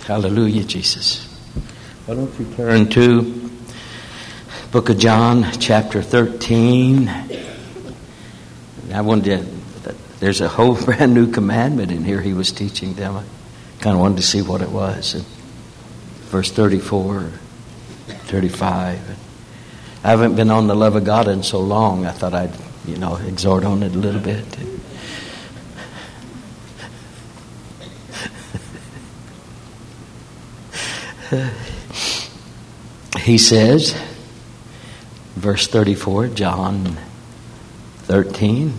Hallelujah, Jesus. Why don't you turn to Book of John, chapter 13. I wanted to, there's a whole brand new commandment in here he was teaching them. I kind of wanted to see what it was. And verse 34, 35. I haven't been on the love of God in so long, I thought I'd, exhort on it a little bit. He says, verse 34, John 13,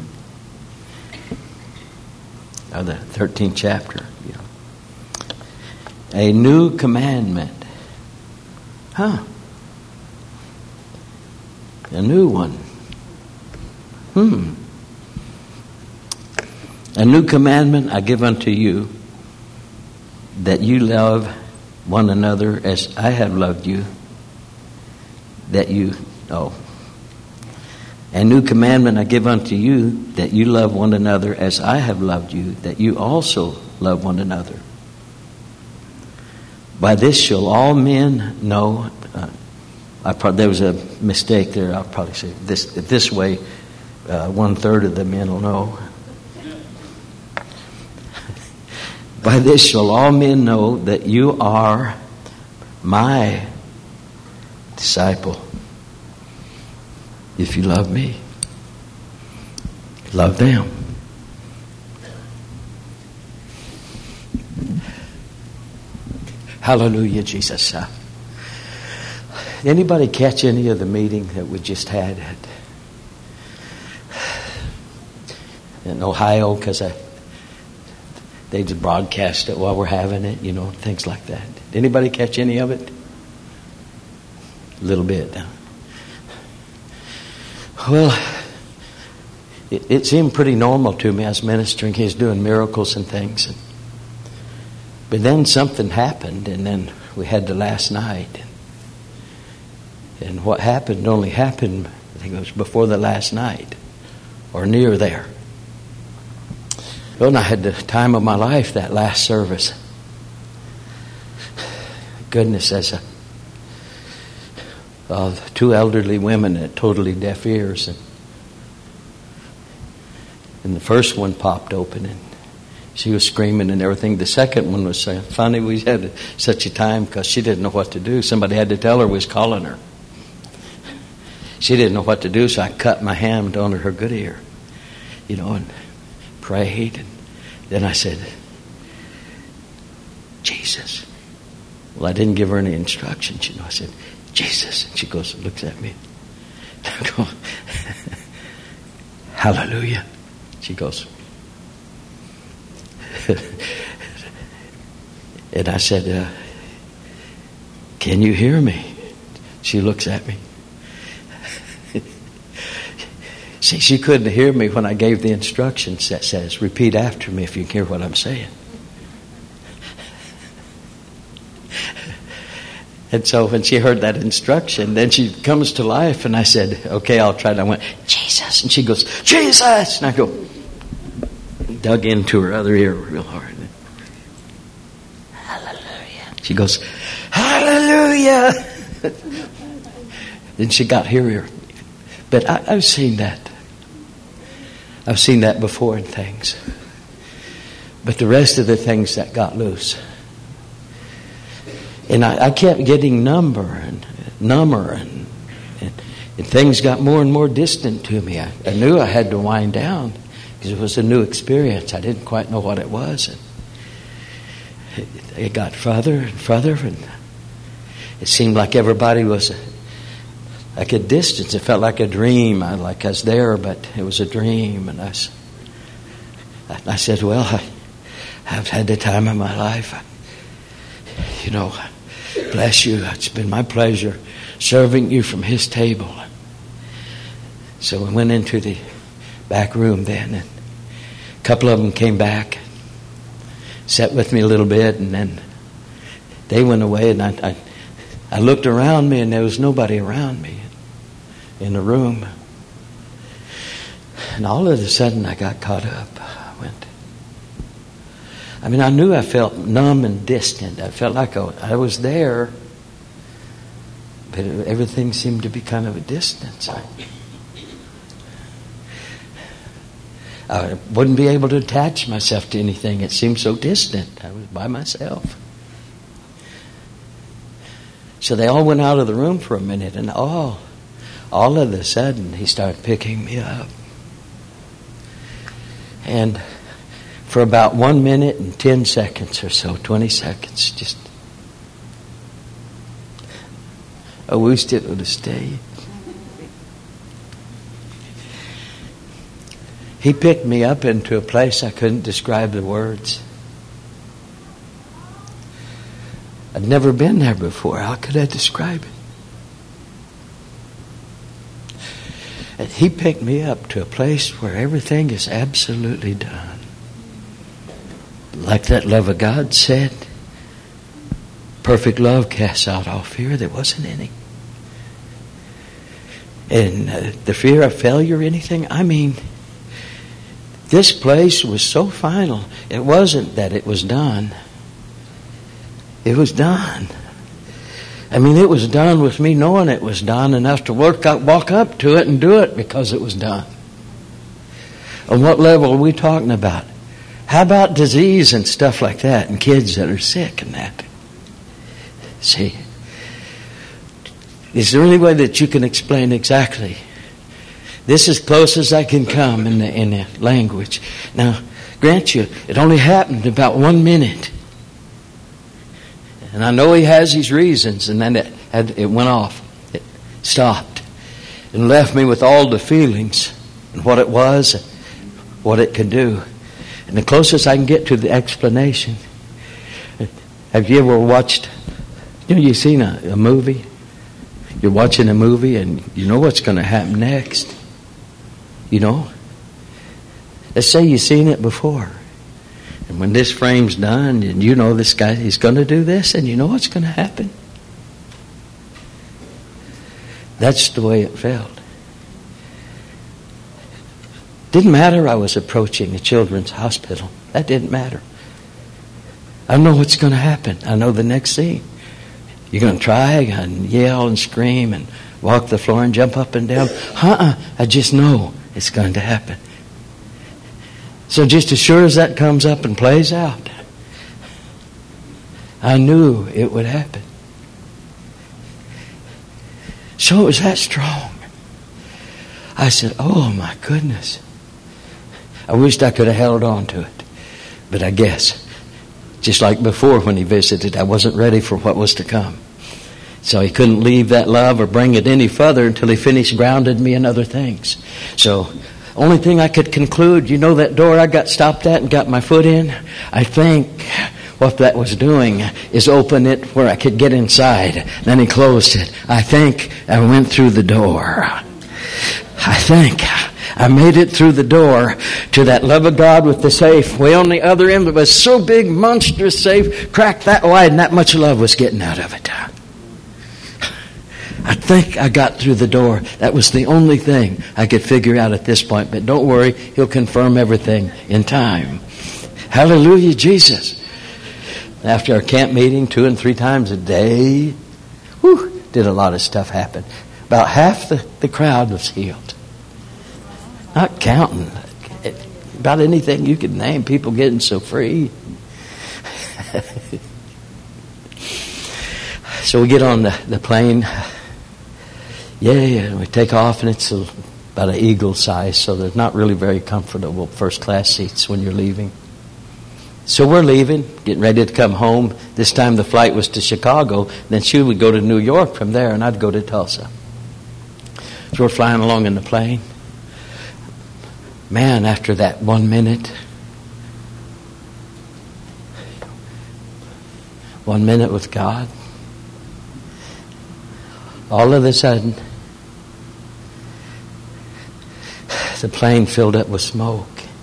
or the 13th chapter. A new commandment. A new one. A new commandment I give unto you, that you love one another as I have loved you. A new commandment I give unto you, that you love one another as I have loved you, that you also love one another. By this shall all men know. There was a mistake there. I'll probably say this way. 1/3 of the men will know. By this shall all men know that you are my disciple, if you love me. Love them. Hallelujah, Jesus. Anybody catch any of the meeting that we just had in Ohio? Because they just broadcast it while we're having it, things like that. Did anybody catch any of it? A little bit. Well, it seemed pretty normal to me. I was ministering. He was doing miracles and things. But then something happened, and then we had the last night. And what happened only happened, I think it was before the last night, or near there. Well, and I had the time of my life that last service. Goodness, as two elderly women that totally deaf ears, and the first one popped open, and she was screaming and everything. The second one was saying, finally we had such a time because she didn't know what to do. Somebody had to tell her was calling her. She didn't know what to do, so I cut my hand on her good ear, and prayed. And then I said, Jesus. Well, I didn't give her any instructions, I said, Jesus. And she looks at me. I go, hallelujah. She goes, and I said, can you hear me? She looks at me. See, she couldn't hear me when I gave the instructions that says, repeat after me if you can hear what I'm saying. And so when she heard that instruction, then she comes to life, and I said, okay, I'll try it. I went, Jesus. And she goes, Jesus. And I go, dug into her other ear real hard. Hallelujah. She goes, hallelujah. Then she got here. But I've seen that. I've seen that before in things. But the rest of the things that got loose. And I kept getting number and things got more and more distant to me. I knew I had to wind down because it was a new experience. I didn't quite know what it was. And it got further and further, and it seemed like everybody was like a distance. It felt like a dream. I was there, but it was a dream. And I said, well, I've had the time of my life. Bless you. It's been my pleasure serving you from his table. So we went into the back room then, and a couple of them came back, sat with me a little bit, and then they went away, and I looked around me, and there was nobody around me in the room. And all of a sudden I got caught up. I went, I mean, I knew I felt numb and distant. I felt like I was there, but everything seemed to be kind of a distance. I wouldn't be able to attach myself to anything. It seemed so distant. I was by myself. So they all went out of the room for a minute, and all of a sudden, he started picking me up. And for about 1 minute and 10 seconds or so, 20 seconds, just I wished it would have stayed. He picked me up into a place I couldn't describe the words. I'd never been there before. How could I describe it? And he picked me up to a place where everything is absolutely done. Like that love of God said, perfect love casts out all fear. There wasn't any. And the fear of failure or anything, I mean, this place was so final. It wasn't that it was done. It was done. I mean, it was done with me knowing it was done enough to walk up to it and do it because it was done. On what level are we talking about? How about disease and stuff like that and kids that are sick and that? See, is there any way that you can explain exactly? This is as close as I can come in the language. Now, grant you, it only happened about 1 minute. And I know he has his reasons, and then it went off. It stopped and left me with all the feelings and what it was, what it could do. And the closest I can get to the explanation, have you ever watched, you've seen a movie? You're watching a movie and you know what's going to happen next. You know? Let's say you've seen it before. And when this frame's done, and you know this guy, he's going to do this, and you know what's going to happen. That's the way it felt. Didn't matter I was approaching a children's hospital. That didn't matter. I know what's going to happen. I know the next scene. You're going to try and yell and scream and walk the floor and jump up and down. I just know it's going to happen. So just as sure as that comes up and plays out, I knew it would happen. So it was that strong. I said, oh my goodness. I wished I could have held on to it. But I guess, just like before when he visited, I wasn't ready for what was to come. So he couldn't leave that love or bring it any further until he finished grounded me in other things. So only thing I could conclude, you know that door I got stopped at and got my foot in? I think what that was doing is open it where I could get inside. Then he closed it. I think I went through the door. I think I made it through the door to that love of God with the safe way on the other end. It was so big, monstrous safe, cracked that wide, and that much love was getting out of it. I think I got through the door. That was the only thing I could figure out at this point. But don't worry, he'll confirm everything in time. Hallelujah, Jesus. After our camp meeting 2 and 3 times a day, did a lot of stuff happen. About half the crowd was healed. Not counting. About anything you could name, people getting so free. So we get on the plane. Yeah, we take off, and it's about an eagle size, so they're not really very comfortable first class seats when you're leaving. So we're leaving, getting ready to come home. This time the flight was to Chicago. Then she would go to New York from there, and I'd go to Tulsa. So we're flying along in the plane. Man, after that 1 minute, 1 minute with God, all of a sudden, the plane filled up with smoke.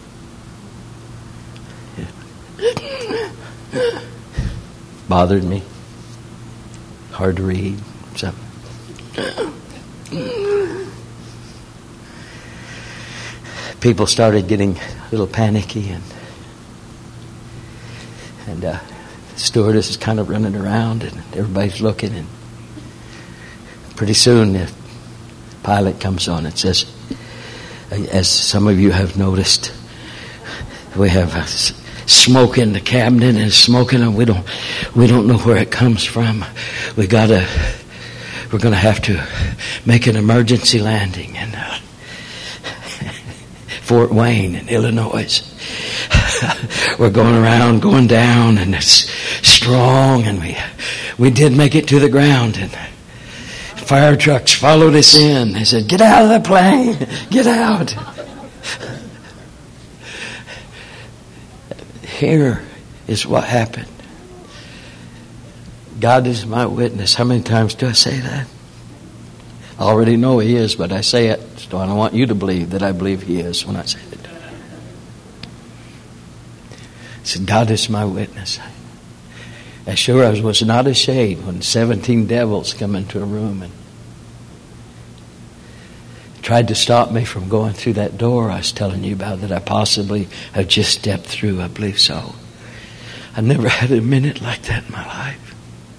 Bothered me. Hard to read. So. People started getting a little panicky, and And the stewardess is kind of running around, and everybody's looking. And pretty soon the pilot comes on and says, as some of you have noticed, we have smoke in the cabinet, and it's smoking, and we don't know where it comes from. We're going to have to make an emergency landing in Fort Wayne in Illinois. We're going around, going down, and it's strong, and we did make it to the ground, and fire trucks followed us in. They said, "Get out of the plane, get out." Here is what happened. God is my witness. How many times do I say that? I already know He is, but I say it, so I don't want you to believe that I believe He is when I say it. I said, God is my witness. As sure as was not ashamed when 17 devils come into a room and tried to stop me from going through that door I was telling you about that I possibly have just stepped through. I believe so. I've never had a minute like that in my life.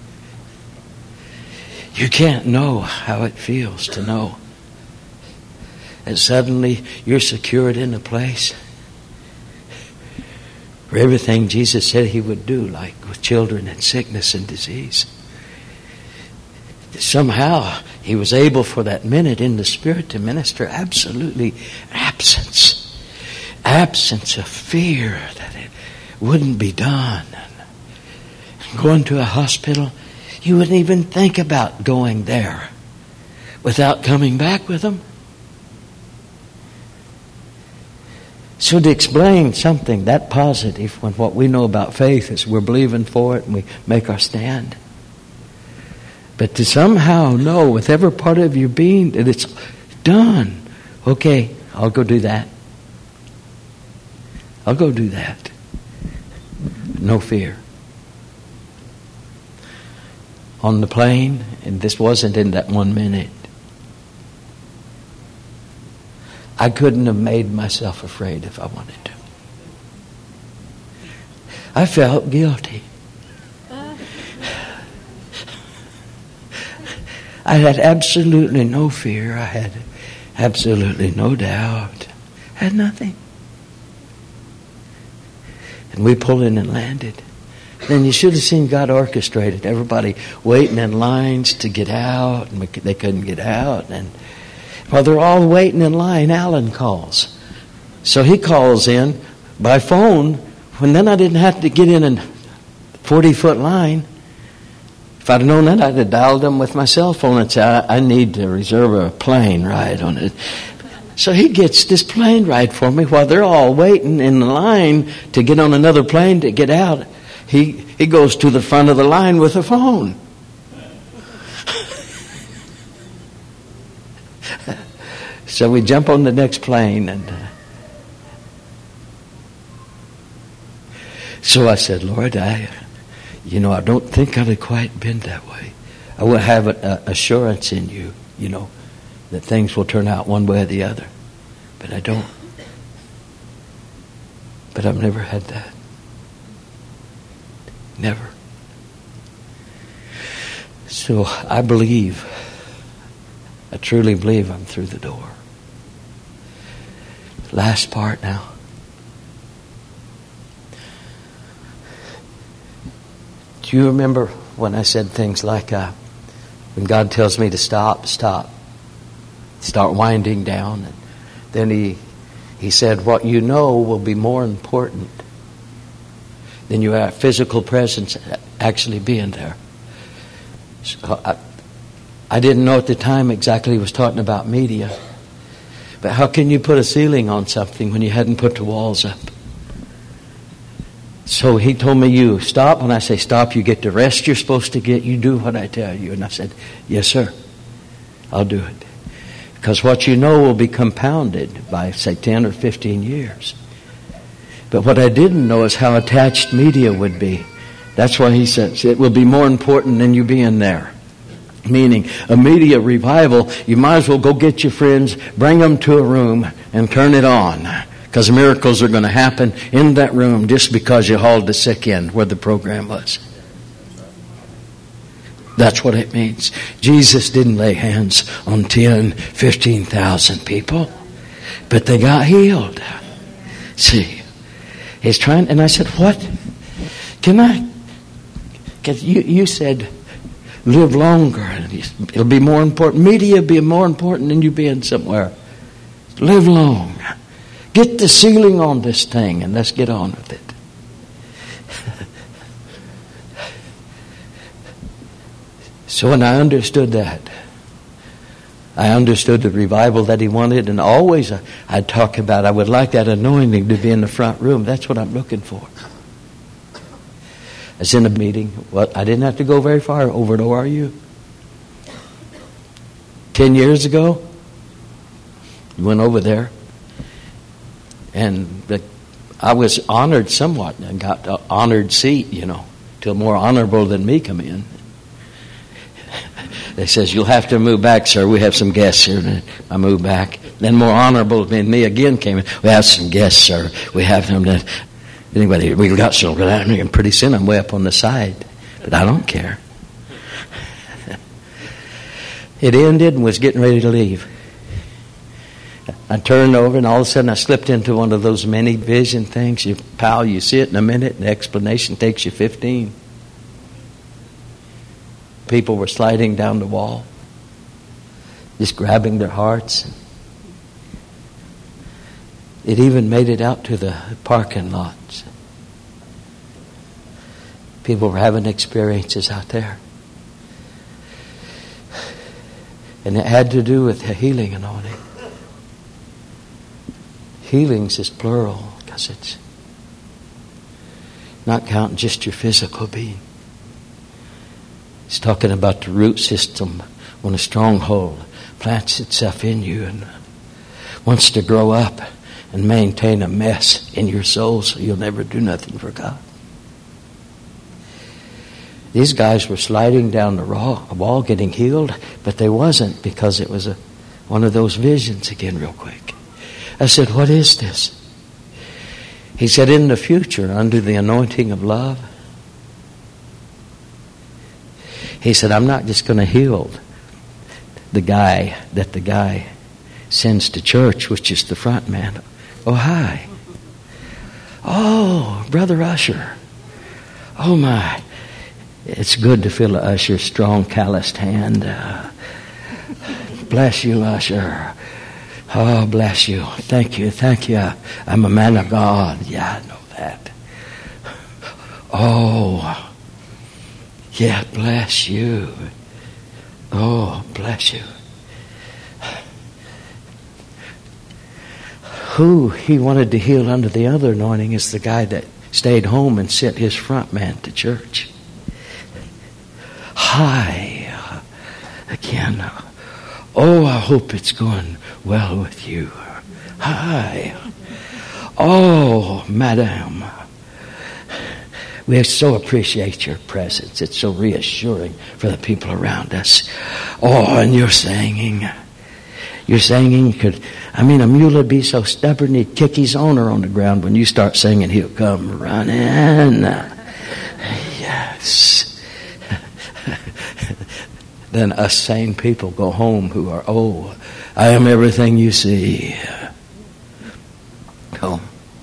You can't know how it feels to know that suddenly you're secured in a place where everything Jesus said He would do, like with children and sickness and disease. Somehow He was able for that minute in the Spirit to minister absolutely absence of fear that it wouldn't be done. And going to a hospital, you wouldn't even think about going there without coming back with them. So to explain something that positive when what we know about faith is we're believing for it and we make our stand. But to somehow know with every part of your being that it's done. Okay, I'll go do that. I'll go do that. No fear. On the plane, and this wasn't in that 1 minute, I couldn't have made myself afraid if I wanted to. I felt guilty. I had absolutely no fear. I had absolutely no doubt. I had nothing. And we pulled in and landed. Then you should have seen God orchestrated. Everybody waiting in lines to get out, and they couldn't get out. And while they're all waiting in line, Alan calls. So he calls in by phone, when then I didn't have to get in a 40-foot line. If I'd known that, I'd have dialed him with my cell phone and said, I need to reserve a plane ride on it. So he gets this plane ride for me while they're all waiting in the line to get on another plane to get out. He goes to the front of the line with a phone. So we jump on the next plane, and so I said, Lord, I don't think I'd have quite been that way. I will have an assurance in you, that things will turn out one way or the other. But I don't. But I've never had that. Never. So I truly believe I'm through the door. Last part now. Do you remember when I said things like, when God tells me to stop, start winding down? And then he said, what you know will be more important than your physical presence actually being there. So I didn't know at the time exactly he was talking about media. But how can you put a ceiling on something when you hadn't put the walls up? So he told me, you stop. When I say stop, you get the rest you're supposed to get. You do what I tell you. And I said, yes, sir. I'll do it. Because what you know will be compounded by, say, 10 or 15 years. But what I didn't know is how attached media would be. That's why he said it will be more important than you being there. Meaning, a media revival, you might as well go get your friends, bring them to a room, and turn it on. Because miracles are going to happen in that room just because you hauled the sick in where the program was. That's what it means. Jesus didn't lay hands on 10, 15,000 people, but they got healed. See, he's trying, and I said, what? Can I? Because you said, live longer. It'll be more important. Media will be more important than you being somewhere. Live long. Get the ceiling on this thing and let's get on with it. So when I understood that, I understood the revival that he wanted, and always I'd talk about, I would like that anointing to be in the front room. That's what I'm looking for. I was in a meeting. Well, I didn't have to go very far, over to ORU. 10 years ago, we went over there, and I was honored somewhat, and got an honored seat, till more honorable than me come in. They says, you'll have to move back, sir. We have some guests here. I moved back. Then more honorable than me again came in. We have some guests, sir. We have them. Anyway, we got some. And pretty soon I'm way up on the side. But I don't care. It ended and was getting ready to leave. I turned over and all of a sudden I slipped into one of those many vision things. You see it in a minute and the explanation takes you 15. People were sliding down the wall, just grabbing their hearts. It even made it out to the parking lots. People were having experiences out there. And it had to do with the healing anointing. Healings is plural because it's not counting just your physical being. He's talking about the root system when a stronghold plants itself in you and wants to grow up and maintain a mess in your soul so you'll never do nothing for God. These guys were sliding down the wall getting healed, but they wasn't because it was one of those visions again real quick. I said, what is this? He said, in the future, under the anointing of love, he said, I'm not just going to heal the guy that the guy sends to church, which is the front man. Oh, hi. Oh, Brother Usher. Oh, my. It's good to feel a Usher's strong, calloused hand. Bless you, Usher. Oh, bless you. Thank you. I'm a man of God. Yeah, I know that. Oh, yeah, bless you. Oh, bless you. Who he wanted to heal under the other anointing is the guy that stayed home and sent his front man to church. Hi. Again. Oh, I hope it's going well with you. Hi. Oh, madam. We so appreciate your presence. It's so reassuring for the people around us. Oh, and your singing. Your singing could, a mule would be so stubborn he'd kick his owner on the ground. When you start singing, he'll come running. Yes. Then us sane people go home who are, oh, I am everything you see. Home.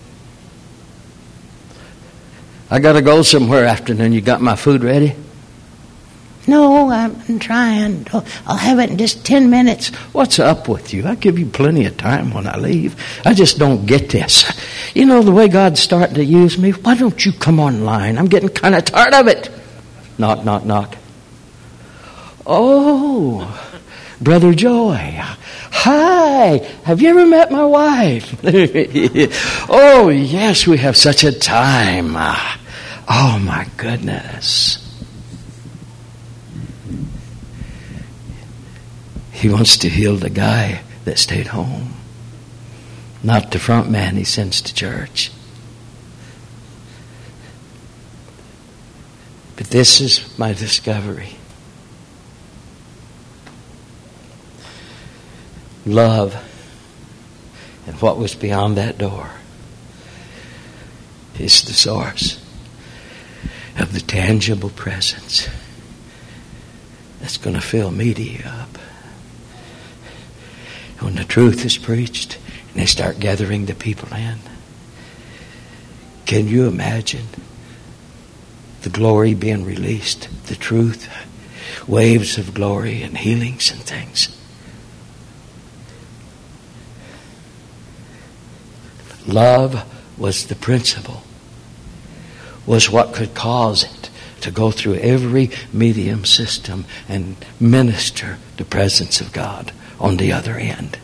I got to go somewhere afternoon. You got my food ready? No, I'm trying. I'll have it in just 10 minutes. What's up with you? I give you plenty of time when I leave. I just don't get this. You know the way God's starting to use me? Why don't you come online? I'm getting kind of tired of it. Knock, knock, knock. Oh, Brother Joy. Hi. Have you ever met my wife? Oh, yes, we have such a time. Oh, my goodness. He wants to heal the guy that stayed home. Not the front man he sends to church. But this is my discovery. Love and what was beyond that door is the source of the tangible presence that's going to fill media up. When the truth is preached and they start gathering the people in, can you imagine the glory being released, the truth, waves of glory and healings and things? Love was the principle, was what could cause it to go through every medium system and minister the presence of God on the other end.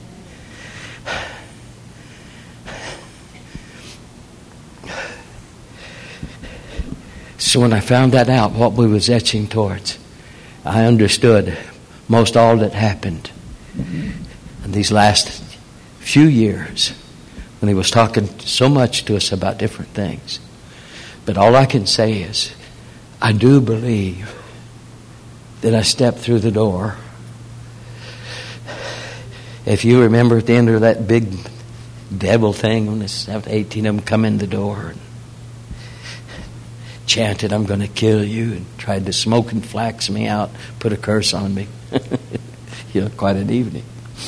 So when I found that out, what we was etching towards, I understood most all that happened in these last few years when he was talking so much to us about different things. But all I can say is, I do believe that I stepped through the door. If you remember at the end of that big devil thing, when it's 18 of them come in the door and chanted, "I'm going to kill you," and tried to smoke and flax me out, put a curse on me. Quite an evening.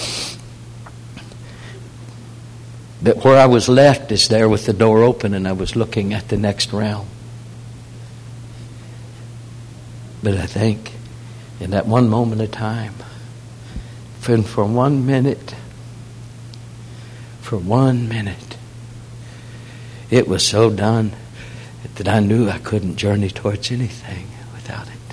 But where I was left is there with the door open, and I was looking at the next realm. But I think in that one moment of time, for 1 minute, it was so done that I knew I couldn't journey towards anything without it.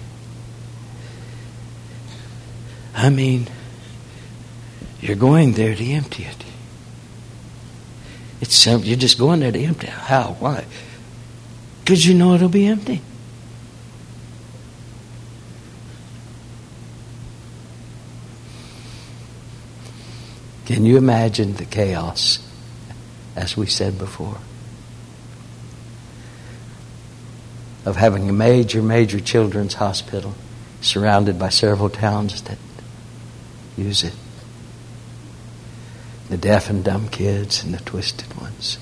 I mean, you're going there to empty it. You're just going there to empty it. How? Why? Because you know it'll be empty. Can you imagine the chaos, as we said before, of having a major children's hospital surrounded by several towns that use it? The deaf and dumb kids and the twisted ones.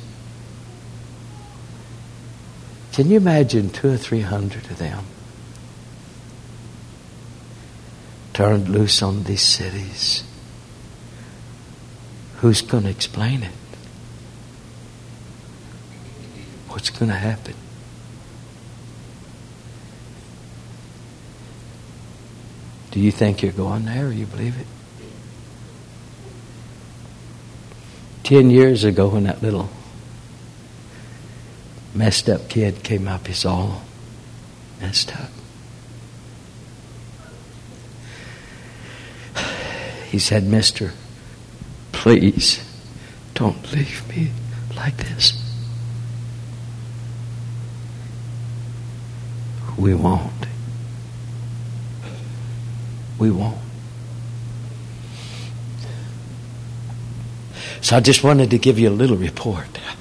Can you imagine 200 or 300 of them turned loose on these cities? Who's going to explain it? What's going to happen? Do you think you're going there, or you believe it? 10 years ago, when that little messed up kid came up, he's all messed up. He said, "Mister, please don't leave me like this." We won't. We won't. So I just wanted to give you a little report